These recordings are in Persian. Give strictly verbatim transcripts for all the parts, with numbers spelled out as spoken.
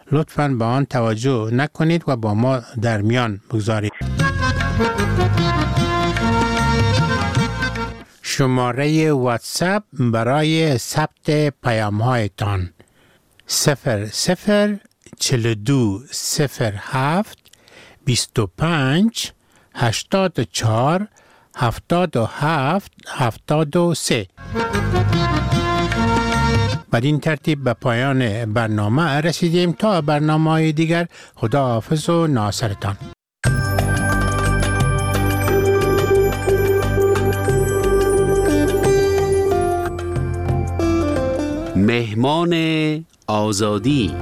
لطفاً به آن توجه نکنید و با ما در میان بگذارید. شماره واتساپ برای ثبت پیام‌هایتان صفر صفر چهل و دو صفر هفت بیست و پنج هشتاد و چهار هفتاد و هفت هفتاد و سه. بدین ترتیب به پایان برنامه رسیدیم. تا برنامه‌های دیگر، خداحافظ و ناصرتان. مهمان آزادی.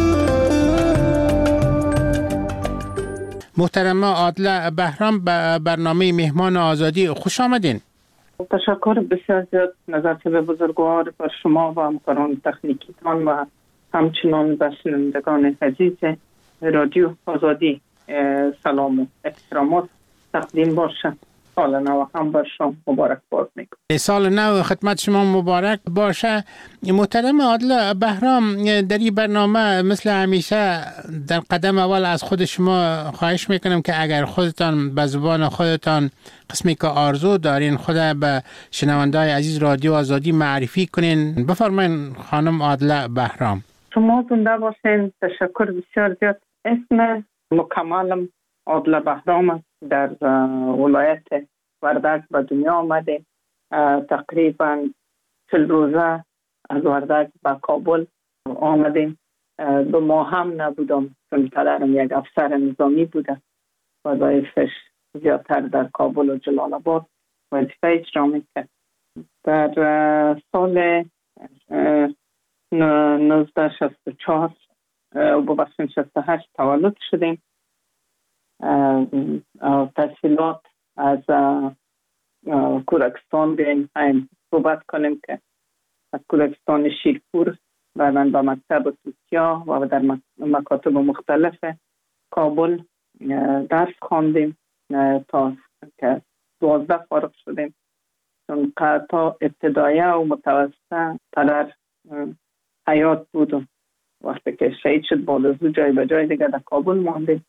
محترم عادله بهرام، به برنامه مهمان آزادی خوش آمدین. تشکر بسیار زیاد نظرت به بزرگوار بر شما و همکاران تکنیکیتان و همچنان به شنوندگان عزیز رادیو آزادی سلام و احترامات تقدیم باشه. سال نو هم بر شما مبارک باد میکنم. سال نو خدمت شما مبارک باشه. محترم عادله بهرام، در این برنامه مثل همیشه در قدم اول از خود شما خواهش میکنم که اگر خودتان به زبان خودتان قسمی که آرزو دارین خود به شنونده‌های عزیز رادیو آزادی معرفی کنین. بفرمایین خانم عادله بهرام. شما زنده باشین. تشکر بسیار زیاد. اسم مکملم عادله بهرام است. در ولایت وردک به دنیا آمده. تقریبا چل روزه از وردک به کابل آمدیم. دو ماه هم نبودم چون پدرم یک افسر نظامی بوده. وظایفش زیادتر در کابل و جلال آباد وظیفه اجرا میکرد. در سال نوزده شصت و چهار و ببخشید شصت و هشت تولد شدیم. تحصیلات از کودکستان بیاییم صحبت کنیم که از کودکستان شیرپور بعداً به مکتب توتیا و در مکاتب مختلف کابل درس خواندیم تا که دوازده فارغ شدیم. چون تا ابتدایه و متوسطه پدر حیات بود. وقتی که شهید شد بعد از او جای به جای دیگه در کابل ماندیم.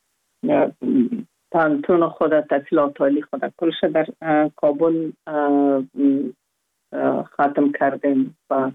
پانتون خود تحصیلات عالی خود کلش در کابل ختم کردیم و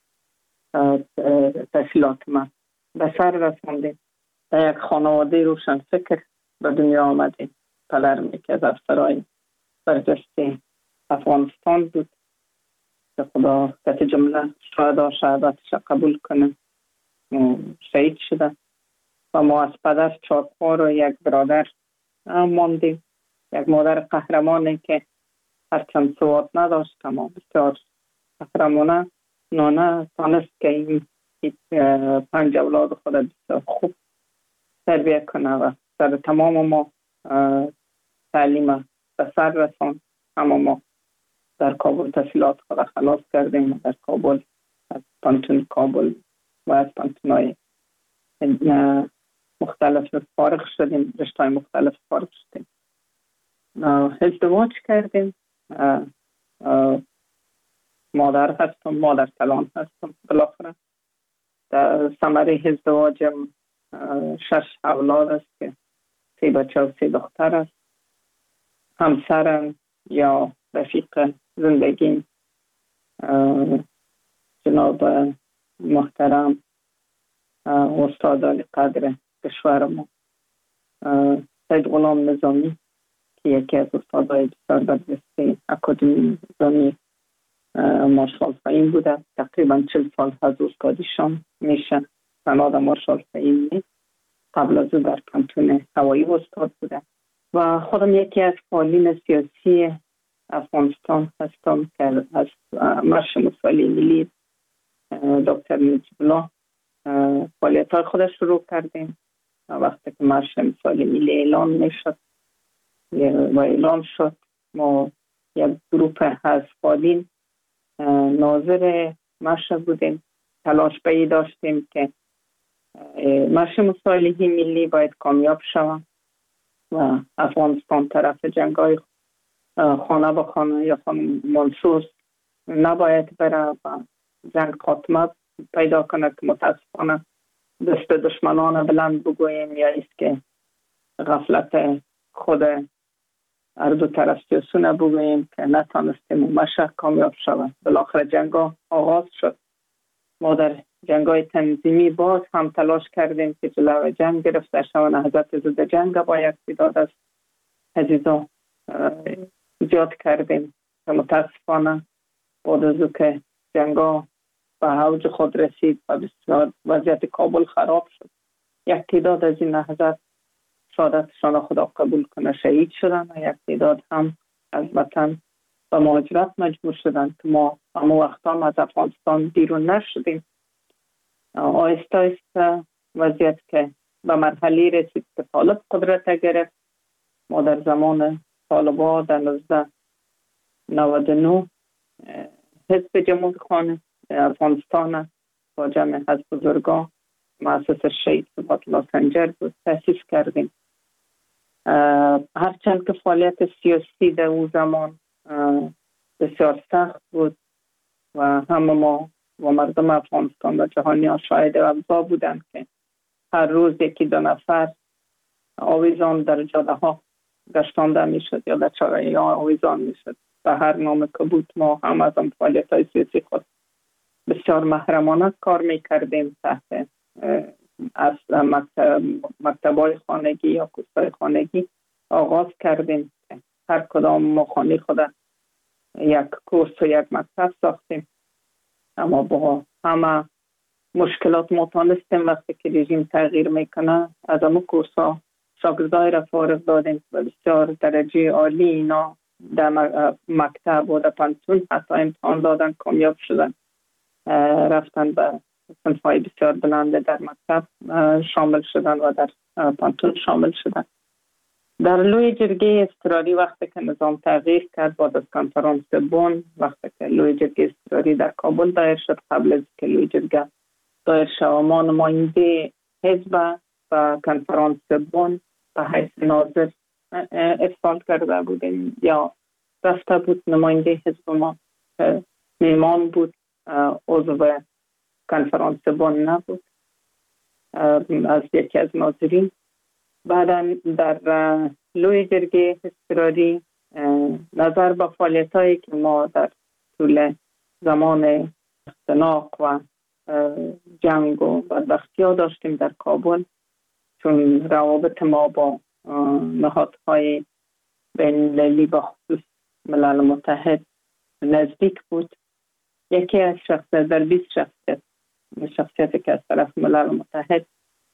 تحصیلات ما به سر رساندیم. در یک خانواده روشن فکر به دنیا آمدیم. پدرم یکی از افسرهای برجسته افغانستان بود که خدا کت جمله شهدا شهادتش قبول کنه شهید شده و ما از پدر چهار خواهر و یک برادر ماندیم. یک مادر قهرمانی که هرچند سواد نداشت اما بسیار قهرمانه نانه تانست که این پنج اولاد خود بسیار خوب تربیه کنه و در تمام ما تعلیم به سر رساند. اما ما در کابل تحصیلات خود خلاص کردیم. در کابل از پانتون کابل و از پانتونای مختلف فارغ شدیم. رشته‌های مختلف فارغ شدیم. ازدواج کردیم. مادر هستم. مادر کلان هستم. بالاخره در ثمره ازدواجم شش اولاد است که سه بچه و سه دختر است. همسرم یا رفیق زندگیم جناب محترم استاد علی قدر کشور ما سید غلام نظامی که یکی از استادای بسیار برجسته اکادمی نظامی مارشال فهیم بوده. تقریبا چل سال از استادیشان میشه. سناد مارشال فهیم نیست. قبل از او در کانتون هوایی استاد بوده و خودم یکی از فعالین سیاسی افغانستان هستم که از مرش مسائل ملی دکتر نجیب الله فعالیت های خودش شروع کردیم. وقتی که مرش مسائل ملی اعلان میشد و اعلان شد ما یک گروه از فعالین ناظر مرش بودیم. تلاش بایی داشتیم که مرش مسائل ملی باید کامیاب شود و افغانستان طرف جنگ های خانه به خانه یا خانه منصوص نباید بره و جنگ خاتمه پیدا کنه که متاسفانه دست دشمنان بلند بگوییم یا است که غفلت خود هر دو طرف سیاسونه بگوییم که نتانستیم و مشق کامیاب شود. بالاخره جنگ ها آغاز شد. ما در جنگ های تنظیمی باز هم تلاش کردیم که جلوی جنگ گرفته شود. نهضت ضد جنگ با یک تعداد از عزیزان ایجاد کردیم که متاسفانه بعد از که جنگ ها به اوج خود رسید و بسیار وضعیت کابل خراب شد، یک تعداد از این نهضت شهادتشان خدا قبول کنه شهید شدن و یک تعداد هم از وطن و مهاجرت مجبور شدن که ما همه وقت هم از افغانستان بیرون نشدیم. آهسته آهسته وضعیت که به مرحله رسید که طالب قدرت گرفت. ما در زمان طالبا در نوزده نود و نه حزب جمهوری خانه افغانستان با جمع از بزرگان مؤسس شهید ثبات الله سنجر بود تأسیس کردیم. هرچند که فعالیت سیاسی در اون زمان بسیار سخت بود و همه ما و مردم افغانستان و جهانی ها شاهد اوضاع بودند که هر روز یکی دو نفر آویزان در جاده ها گشتانده می شد یا در چاره ها آویزان می شد. به هر نام که بود ما هم از هم فعالیت های سیاسی خود بسیار محرمانه کار می کردیم. تحت از مکتب مکتبای خانگی یا کورسای خانگی آغاز کردیم. هر کدام ما خانه خود یک کورس و یک مکتب ساختیم، اما با همه مشکلات ما تانستیم وقتی که رژیم تغییر میکنه از همه کورس ها شاگردای را فارغ دادیم و بسیار درجه عالی اینا در مکتب و در پانتون حتی امتحان دادن کامیاب شدن، رفتن به صنفهای بسیار بلنده در مکتب شامل شدن و در پانتون شامل شدن. در لوی جرگه اضطراری وقتی که نظام تغییر کرد بعد از کنفرانس بن، وقتی که لوی جرگه اضطراری در کابل دایر شد، قبل از که لوی جرگه دایر شد ما نماینده حزب و کنفرانس بن به حیث ناظر ارسال کرده بودیم یا رفته بود. نماینده حزب ما میمان بود، عضو کنفرانس بن نبود، از یکی از ناظرین. بعدا در لوی جرگه اضطراری نظر به فعالیت هایی که ما در طول زمان اختناق و جنگ و بدبختی ها داشتیم در کابل، چون روابط ما با نهادهای بین المللی با خصوص ملل متحد نزدیک بود، یکی از شخصیت در بیست شخصیت شخصیتی که از طرف ملل متحد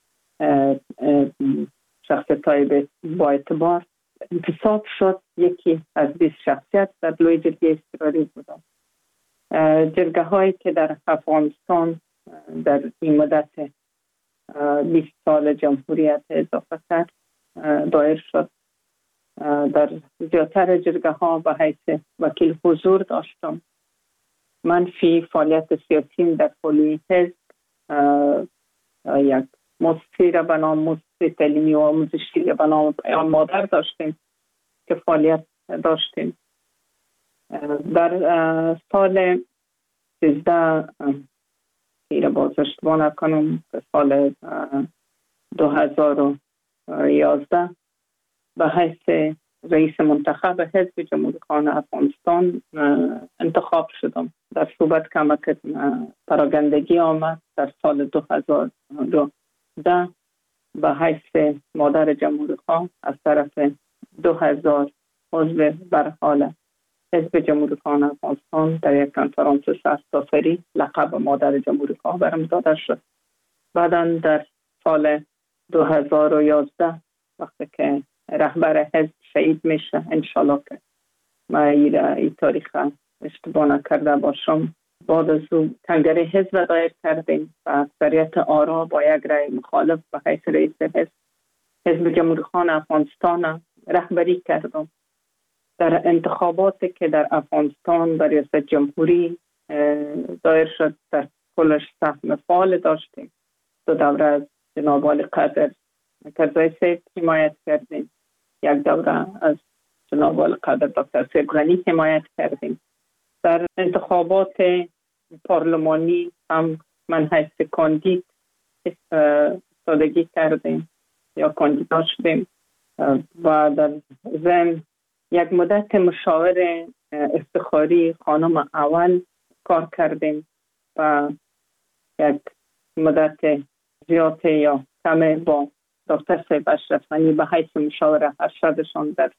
شخصیت های با اعتبار انتصاب شد، یکی از بیست شخصیت در لوی جرگه اضطراری بودند. جرگه هایی که در افغانستان در این مدت بیست سال جمهوریت اضافه کرد دایر شد. در زیادتر جرگه ها به حیث وکیل حضور داشتم. من فی فعالیت سیاسی در پولی حزب یک مؤسسه را به نام مؤسسه تعلیمی و آموزشی را به نام پیام مادر داشتیم که فعالیت داشتیم. در سال سیزده که باز اشتباه نکنم سال دو هزار و یازده به حیث رئیس منتخب حزب جمهوری خانه افغانستان انتخاب شدم. در صحبت کمک پراگندگی آمد در سال دو هزار و ده به حیث مادر جمهوری خانه از طرف دو هزار عضو بر حال حزب جمهوری خانه افغانستان در یک کنفرانس سرتاسری لقب مادر جمهوری خانه برم داده شد. بعدا در سال دو هزار و یازده وقتی که رهبر حزب شهید میشه، انشالله که ما این تاریخ اشتباه نکرده باشم، بعد از او کنگره حزب دایر کردیم و اکثریت آرا با یک رأی مخالف به حیث رئیس حزب حزب جمهوری خانه افغانستان رهبری کردم. در انتخاباتی که در افغانستان در ریاست جمهوری دایر شد در کلش سهم فعال داشتیم. دو دوره از جناب والی قدر کرزای سید حمایت کردیم، یک دوره از جناب والی قدر دکتر سید غنی حمایت کردیم. در انتخابات پارلمانی هم من حیث کاندید استادگی کردیم یا کاندیدا شدیم و در ضمن یک مدت مشاور افتخاری خانم اول کار کردیم و یک مدت زیاد یا کم با دکتر صاحب اشرف غنی به حیث مشاور ارشدشان در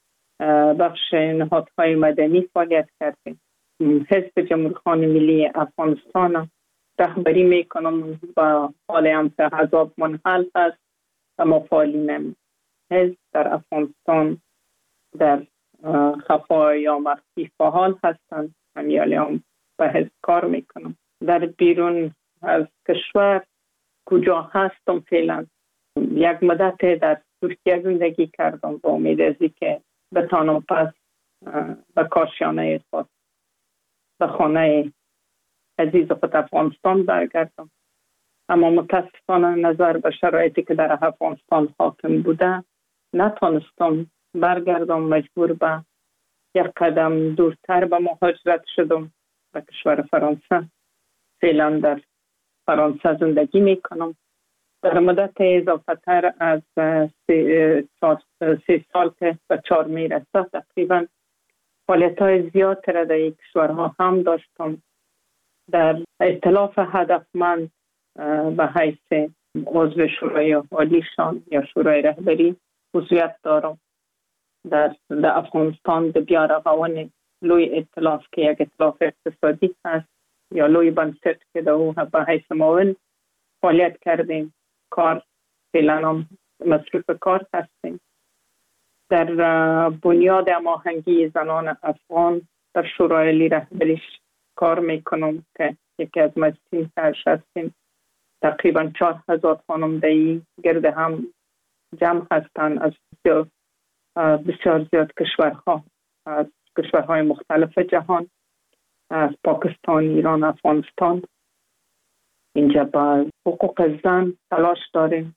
بخش نهادهای مدنی فعالیت کردیم. حزب جمهوری خواهان ملی افغانستان رهبری میکنم و حال هم که حزب منحل است و مفعالین حزب در افغانستان در خفا یا مخفی فعال هستند. من هم به حزب کار میکنم. در بیرون از کشور کجا هستم فعلا یک مدت در ترکیه زندگی کردم با امید ازی که بتانم پس به کاشانه خود به خانه عزیز خود افغانستان برگردم، اما متاسفانه نظر به شرایطی که در افغانستان حاکم بوده نتانستم برگردم. مجبور به یک قدم دورتر به مهاجرت شدم به کشور فرانسه. فعلا در فرانسه زندگی میکنم. در مدت اضافه تر از سه, سه سال که به چهار میرسه تقریبا فعالیت های زیاد را در این کشورها هم داشتم. در ائتلاف هدفمند به حیث عضو شورای عالیشان یا شورای رهبری عضویت دارم. در, در افغانستان در بیارغون لوی ائتلاف که یک ائتلاف اقتصادی هست یا لوی بنسټ که در او به حیث معاون فعالیت کردیم. کار فعلا هم مصروف کار هستیم. در بنیاد هماهنگی زنان افغان در شورای عالی رهبریش کار میکنم که یکی از مجلسین سرش هستیم. تقریبا چهار هزار خانم دایی گرد هم جمع هستند از بسیار, بسیار زیاد کشورها، از کشورهای مختلف جهان، از پاکستان، ایران، افغانستان. اینجا با حقوق زن تلاش داریم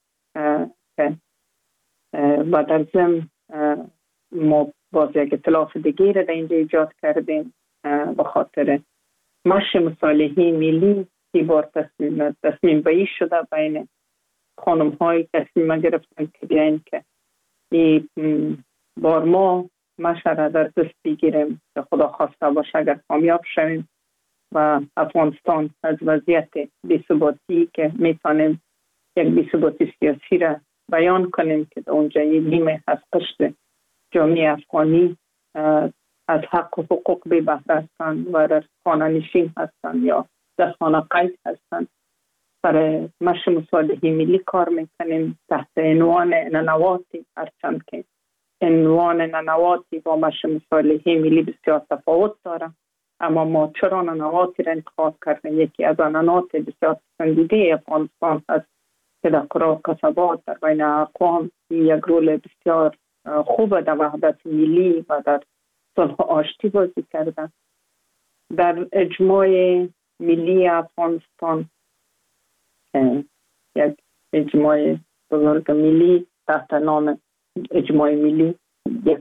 و در ضمن ما باز یک ائتلاف دیگه را در اینجا ایجاد کردیم به خاطر مشی مصالحه ملی. سی بار تصمیم تصمیم بایی شده بین خانم های تصمیم گرفتن که بیاین که این بار ما مشه را در دست بگیریم که خدا خواسته باشه اگر کامیاب شویم و افغانستان از وضعیت بی‌ثباتی که میتونیم یک بی‌ثباتی سیاسی را بیان کنیم که اونجا یک نیمه از قشر جامعه افغانی از حق و حقوق بی بهره هستند و در خانه نشین هستند یا در خانه قید هستند. برای مشی مصالحه ملی کار میکنیم تحت عنوان ننواتی، هرچند که عنوان ننواتی با مشی مصالحه ملی بسیار تفاوت داره، اما ما چرا ننواتی را انتخاب کردیم؟ یکی از ننوات بسیار پسندیده افغانستان هست که در قرى و قصبات در بین اقوام یک رول بسیار خوب در وحدت ملی و در صلح و آشتی بازی کرده. در اجماع ملی افغانستان یک اجماع بزرگ ملی تحت نام اجماع ملی، یک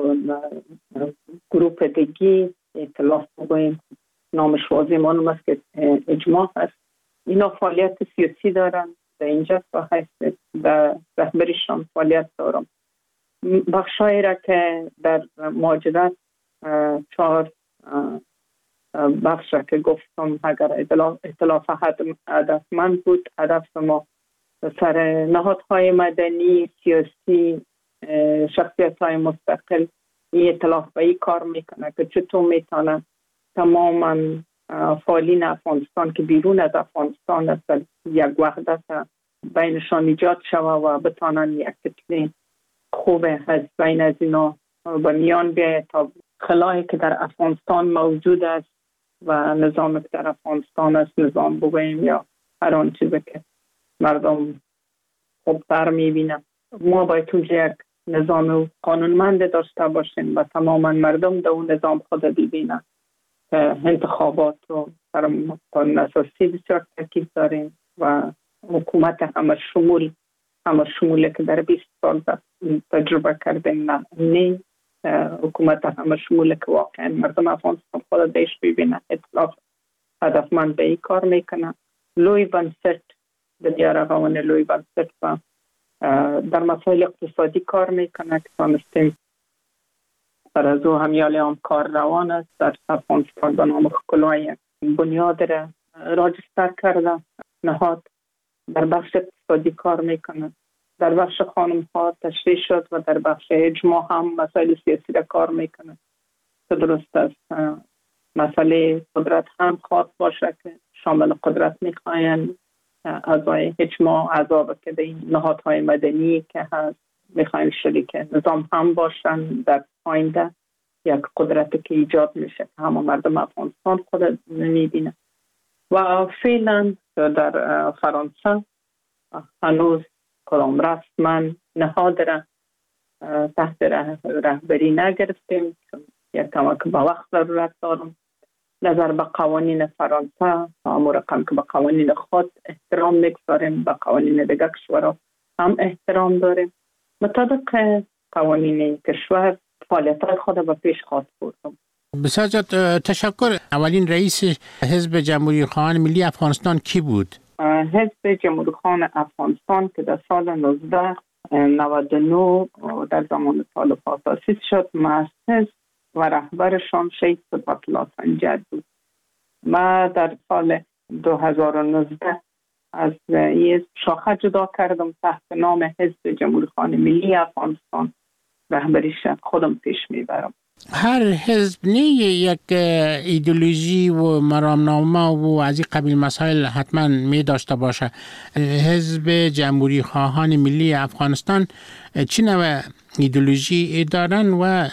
گروپ دیگی ائتلاف بگوییم نامش واضح معلوم است که اجماع هست. اینا فعالیت سیاسی دارن در اینجا و حیث در رهبریشان فعالیت دارم. بخشایی را که در مهاجرت چهار بخش را که گفتم اگر ائتلاف هدفمند بود، هدف ما سر نهادهای مدنی سیاسی شخصیت های مستقل این ائتلاف به این کار میکنه که چطور میتونه تماما فعالین افغانستان که بیرون از افغانستان هستند یک وحدت بینشان ایجاد شوه و بتانن یک کتله خوب از بین از اینا به میان بیاید تا خلایی که در افغانستان موجود است و نظامی که در افغانستان است، نظام بگوییم یا هر آن چیزی که مردم خوبتر میبینن، ما باید اونجا یک نظام قانونمند داشته باشیم و تماما مردم در اون نظام خود ببینن که انتخابات رو در قانون اساسی بسیار تاکید داریم و حکومت همه شمول همه شموله که در بیست سال تجربه کردیم نه نه حکومت همه شموله که واقعا مردم افغانستان خود دیش ببینن. اطلاف هدفمند به این کار میکنن. لوی بنسټ در دیار قوانین لوی بنسټ و در مسائل اقتصادی کار میکنه که تانستیم در از او همیال هم کار روان است. در افغانستان به نام خکلوه یک بنیاد را راجستر کرده نهاد در بخش اقتصادی کار میکنه. در بخش خانم ها تشریح شد و در بخش اجماع هم مسائل سیاسی را کار میکنه که درست است. مسئله قدرت هم خواهد باشه که شامل قدرت میخواین اعضای اجماع اعضا که به این نهادهای مدنی که هست میخواین شریک نظام هم باشن در آینده یک قدرتی که ایجاد میشه که همه مردم افغانستان خود میبینه. و فعلا در فرانسه هنوز کدام رسما نهاد را تحت رهبری نگرفتیم چون یک کمک به وقت ضرورت دارم. نظر به قوانین فرانسه امور رقم که به قوانین خود احترام میگذاریم، به قوانین دیگر کشورها هم احترام داریم. مطابق قوانین کشور فعالیت‌های خود به پیش خواهد بردم. بسیار زیاد تشکر. اولین رئیس حزب جمهوری خواهان ملی افغانستان کی بود؟ حزب جمهوری خواهان افغانستان که در سال نوزده نود و نه در زمان طالب‌ها تأسیس شد، مؤسس و رهبرشان شیخ صفت الله سنجر بود. ما در سال دو هزار و نوزده از این شاخه جدا کردم تحت نام حزب جمهوری خواهان ملی افغانستان، رهبریش خودم پیش میبرم. هر حزب نه یک ایدئولوژی و مرامنامه و از این قبیل مسائل حتما می داشته باشه. حزب جمهوری خواهان ملی افغانستان چه نوع ایدئولوژی دارن و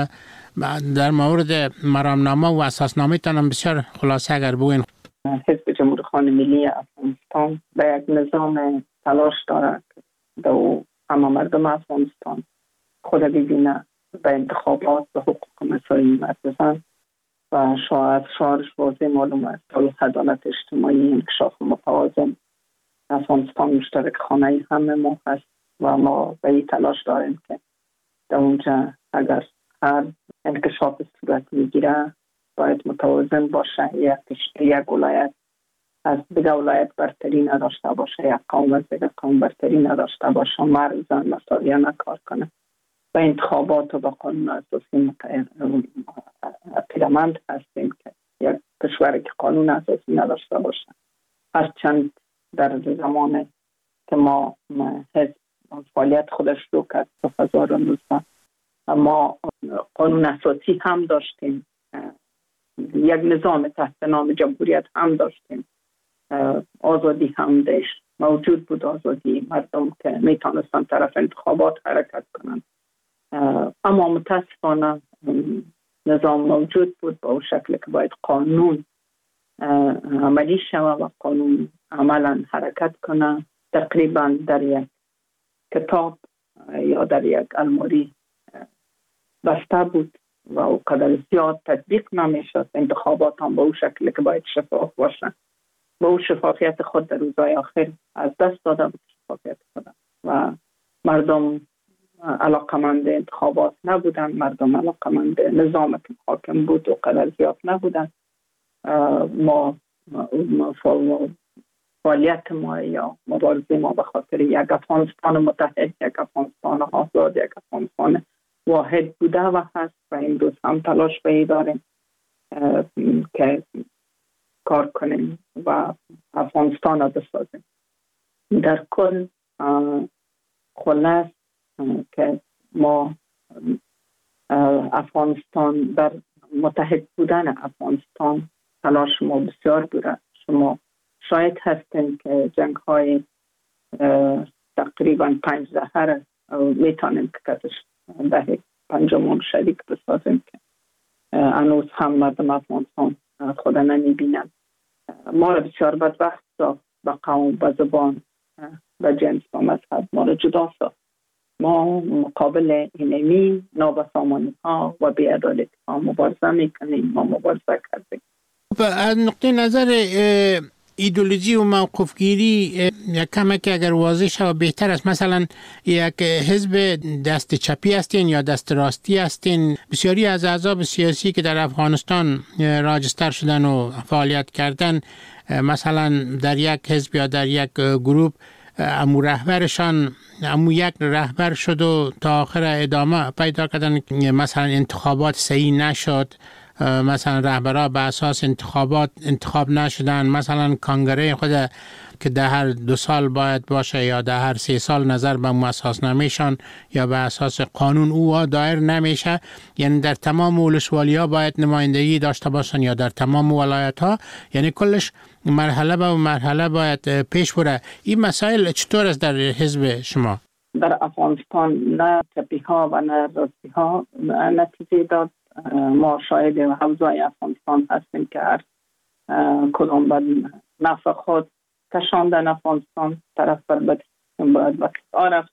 در مورد مرامنامه و اساسنامه تان بسیار خلاصه اگر بگوین؟ حزب جمهوری خواهان ملی افغانستان به یک نظام تلاش داره که همه مردم افغانستان خود ببینه به انتخابات به حقوق مساوی مردم و شاید شعارش واضح معلوم است که عدالت اجتماعی، انکشاف متوازن، افغانستان مشترک خانه همه ما هست و ما به این تلاش داریم که در اونجا اگر هر انکشاف صورت میگیره باید متوازن باشه. یک یک ولایت از دیگه ولایت برتری نداشته باشه، یک قوم از دیگه قوم برتری نداشته باشه، مرد زن مساویانه کار کنه و انتخابات و به قانون اساسی پیرامند هستیم که یک کشوری که قانون اساسی نداشته باشه. هرچند در زمان که ما حزب فعالیت خودش رو کرد دو هزار و نوزده ما قانون اساسی هم داشتیم، یک نظام تحت نام جمهوریت هم داشتیم، آزادی هم داشت موجود بود، آزادی مردم که میتونستن طرف انتخابات حرکت کنند. اما متاسفانه نظام موجود بود با اون شکل که باید قانون عملی شود و قانون عملا حرکت کنه. تقریبا در یک کتاب یا در یک الماری بسته بود و او قدر زیاد تطبیق نمیشد. انتخابات هم با اون شکل که باید شفاف باشه با اون شفافیت خود در روزهای آخر از دست داده بود شفافیت خود و مردم علاقمند انتخابات نبودن، مردم علاقمند نظام که حاکم بود و قدر زیاد نبودن. ما فعالیت ما یا مبارزه ما به خاطر یک افغانستان متحد، یک افغانستان آزاد، یک افغانستان واحد بوده و هست و این روز هم تلاش به داریم که کار کنیم و افغانستان را بسازیم. در کل خلاص که ما افغانستان در متحد بودن افغانستان تلاش ما بسیار بوده. شما شاید هستیم که جنگ های تقریبا پنج دهه میتونیم که کتش دهه پنجمون شریک بسازیم که هنوز هم مردم افغانستان خود نمیبینن. ما را بسیار بدبخت ساخت، به قوم، به زبان، به جنس، به مذهب ما را جدا ساخت. ما مقابل اینمی نابسامانی ها و بی‌عدالتی ها مبارزه میکنیم، ما مبارزه کردیم. از نقطه نظر ایدئولوژی و موقف گیری یک کمک اگر واضح شود بهتر است. مثلا یک حزب دست چپی هستین یا دست راستی هستین. بسیاری از احزاب سیاسی که در افغانستان راجستر شدن و فعالیت کردن، مثلا در یک حزب یا در یک گروه امو رهبرشان امو یک رهبر شد و تا آخر ادامه پیدا کردن، مثلا انتخابات صحیح نشد، مثلا رهبرها به اساس انتخابات انتخاب نشدن، مثلا کانگره خود که در هر دو سال باید باشه یا در هر سه سال نظر به اساسنامه‌شان یا به اساس قانون او دایر نمیشه، یعنی در تمام ولسوالی‌ها باید نمایندگی داشته باشن یا در تمام ولایت‌ها، یعنی کلش مرحله به مرحله باید پیش بره. این مسائل چطور است در حزب شما؟ در افغانستان نه چپی ها و نه راستی ها نتیجه داد. ما شاهد حوزه افغانستان هستیم که هر کدام به نفع خود کشاندن افغانستان طرف بر بد باید وقت آرفت.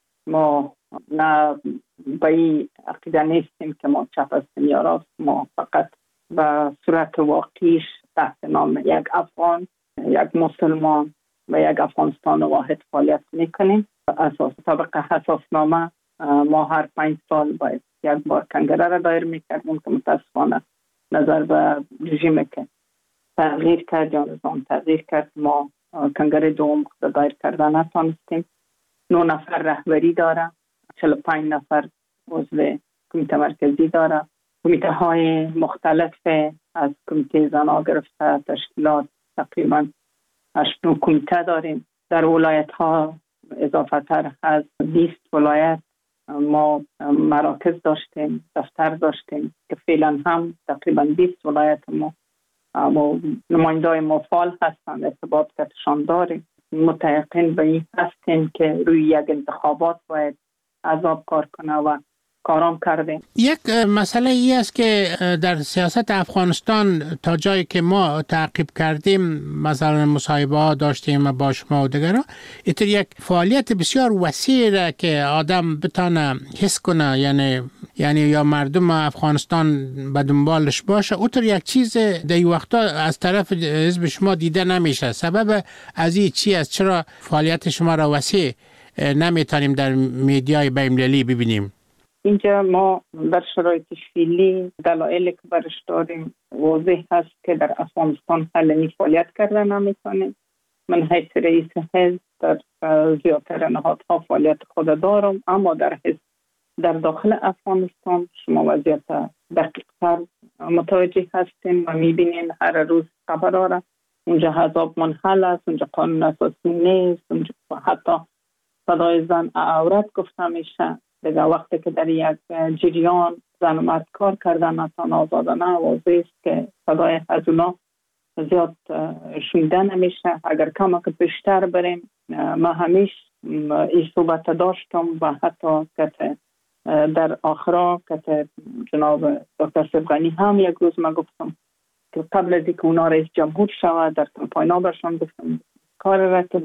ما نه به این عقیده نیستیم که ما چپ هستیم یا راست. ما فقط به صورت واقعیش تحت نام یک افغان، یک مسلمان و یک افغانستان واحد فعالیت میکنیم. اساس طبق اساسنامه ما هر پنج سال باید یک بار کنگره را دایر میکردیم که متاسفانه نظر به رژیم که تغییر کرد یا نظام تغییر کرد، ما کنگره دوم دایر کردن نتانستیم. نه نفر رهبری داره، چهل و پنج نفر عضو کمیته مرکزی داره. کمیته های مختلف از کمیته زنا گرفته تشکیلات تقریبا هشت نو کمیته داریم. در ولایت ها اضافه تر از بیست ولایت ما مراکز داشتیم، دفتر داشتیم که فعلا هم تقریبا بیست ولایت ما نمایندای مفعال هستند، ارتباط کتشان داریم. متیقن به این هستیم که روی یک انتخابات باید عذاب کار کنه و کارام کردیم. یک مسئله ای است که در سیاست افغانستان تا جایی که ما تعقیب کردیم، مثلا مصاحبه ها داشتیم با شما و دیگران، اینطور یک فعالیت بسیار وسیع که آدم بتانه حس کنه، یعنی یعنی یا مردم افغانستان به دنبالش باشه، اونطور یک چیز در این وقتا از طرف حزب شما دیده نمیشه. سبب از این چی است؟ چرا فعالیت شما را وسیع نمیتونیم در میدیای بین‌المللی ببینیم؟ اینجا ما در شرایط فعلی دلایلی که برش داریم واضح هست که در افغانستان حل فعالیت کردن نمیتونیم. من حیث رئیس حزب در زیادتر نهادها فعالیت خود دارم، اما در حزب در داخل افغانستان شما وضعیت دقیق‌تر متوجه هستیم و میبینین هر روز خبر آره اونجا حزاب منحل است، اونجا قانون اساسی نیست، اونجا حتی صدای زن عورت گفته میشه. دیگه وقتی که در یک جریان زن و مرد کار کردن اصلا آزادانه واضح است که صدای از اونا زیاد شنیده نمیشه. اگر کم که بیشتر بریم، ما همیش این صحبت داشتم و حتی که در آخرا که جناب دکتر سبغانی هم یک روز ما گفتم که قبل از اینکه اونا رئیس جمهور شود در کمپاین برشان گفتم کار را که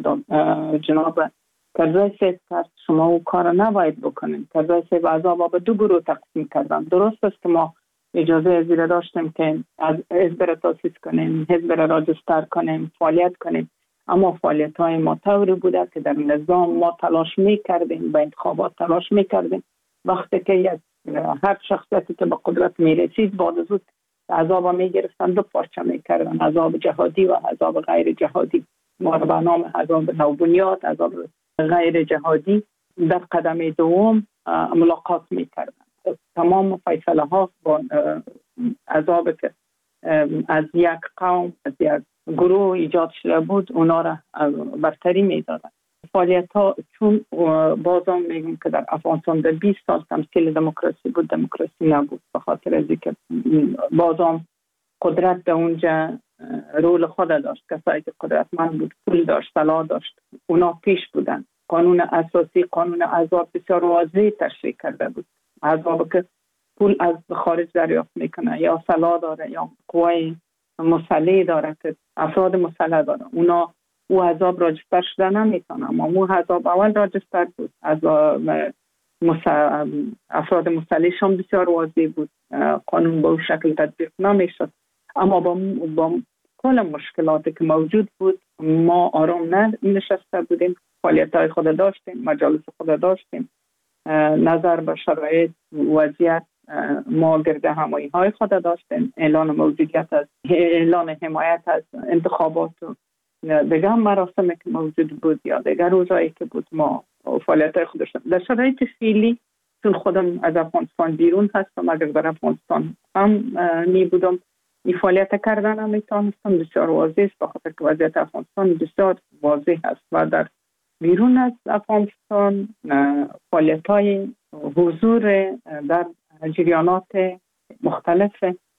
جناب کرزای سید کرد شما او کار نباید بکنیم. کرزای سید عذاب به دو گروه تقسیم کردن. درست است که ما اجازه ازیره داشتیم که از حزب را تاسیس کنیم، حزب را راجستر کنیم، فعالیت کنیم، اما فعالیت های ما طوری بوده که در نظام ما تلاش میکردیم، به انتخابات تلاش میکردیم. وقتی که یک هر شخصیتی که به قدرت میرسید بعد از اون عذاب میگرفتن، دو پارچه میکردن، عذاب جهادی و عذاب غیر جهادی. ما را به نام عذاب نوبنیاد، عذاب غیر جهادی در قدم دوم ملاقات میکردن. تمام فیصله ها با عذاب که از یک قوم از یک گروه ایجاد شده بود اونا را برتری میدادن. فعالیت ها چون بازم میگم که در افغانستان در بیست سال تمثیل دموکراسی بود، دموکراسی نبود، به خاطر از اینکه بازم قدرت به اونجا رول خود داشت. کسایی که قدرتمند بود، پول داشت، طلا داشت، اونا پیش بودن. قانون اساسی، قانون عذاب بسیار واضح تشریح کرده بود. عذاب که پول از خارج دریافت میکنه یا طلا داره یا قوای مسلح داره که افراد مسلح داره، اونا او عذاب راجستر شده نمیتونه. اما او عذاب اول راجستر بود. از افراد مسلحش هم بسیار واضح بود. قانون به اون شکل تطبیق نمیشد. اما با, با کل مشکلاتی که موجود بود ما آرام نه نشسته بودیم، فعالیت‌های خود داشتیم، مجالس خود داشتیم، نظر به شرایط وضعیت ما گرد همایی‌های خود داشتیم، اعلان موجودیت از اعلان حمایت از انتخابات و دیگر مراسمی که موجود بود یا دیگر روزایی که بود ما فعالیت‌های خود داشتیم. در شرایط فعلی چون خودم از افغانستان بیرون هستم، اگر در افغانستان هم می بودم این فعالیت کردن هم میتونستم، بسیار واضح است بخاطر که وضعیت افغانستان بسیار واضح است و در بیرون از افغانستان فعالیت‌های حضور در جریانات مختلف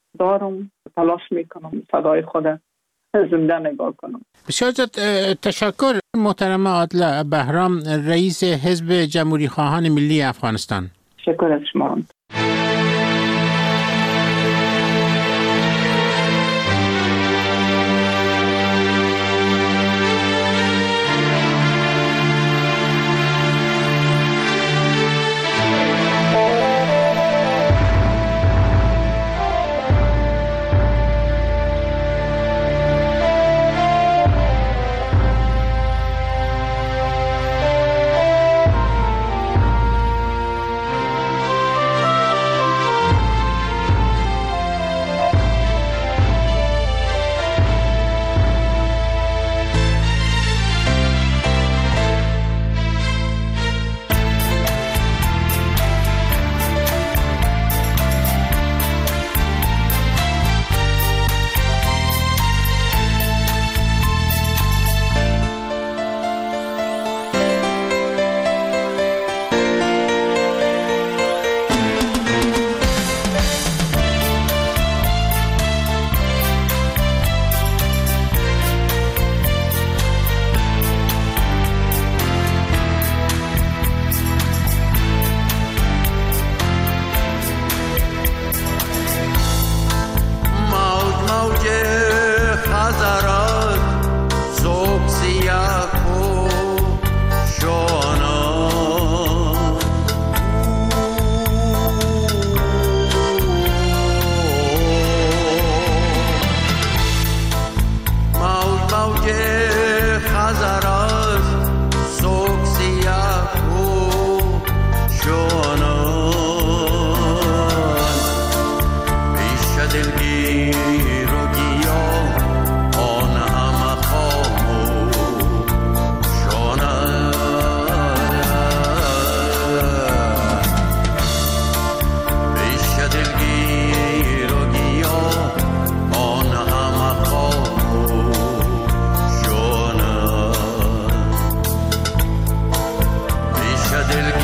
دارم، تلاش میکنم صدای خود زنده نگاه کنم. بسیار تشکر محترم عادله بهرام، رئیس حزب جمهوری خواهان ملی افغانستان. شکر از شما. del